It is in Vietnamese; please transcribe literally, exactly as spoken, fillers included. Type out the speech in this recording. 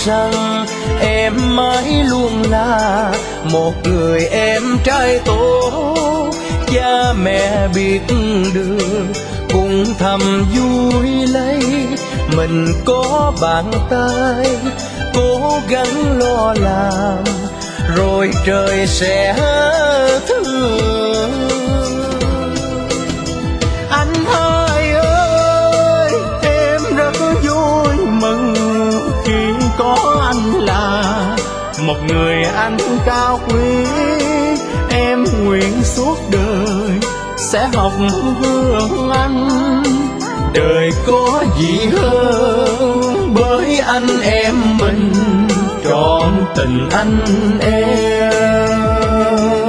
rằng em mãi luôn là một người em trai tốt. Cha mẹ biết được cũng thầm vui lấy, mình có bàn tay cố gắng lo làm rồi trời sẽ thương. Anh hai ơi, em rất vui mừng khi có anh là một người anh cao quý. Em nguyện suốt đời sẽ học hương anh, đời có gì hơn bởi anh em mình trọn tình anh em.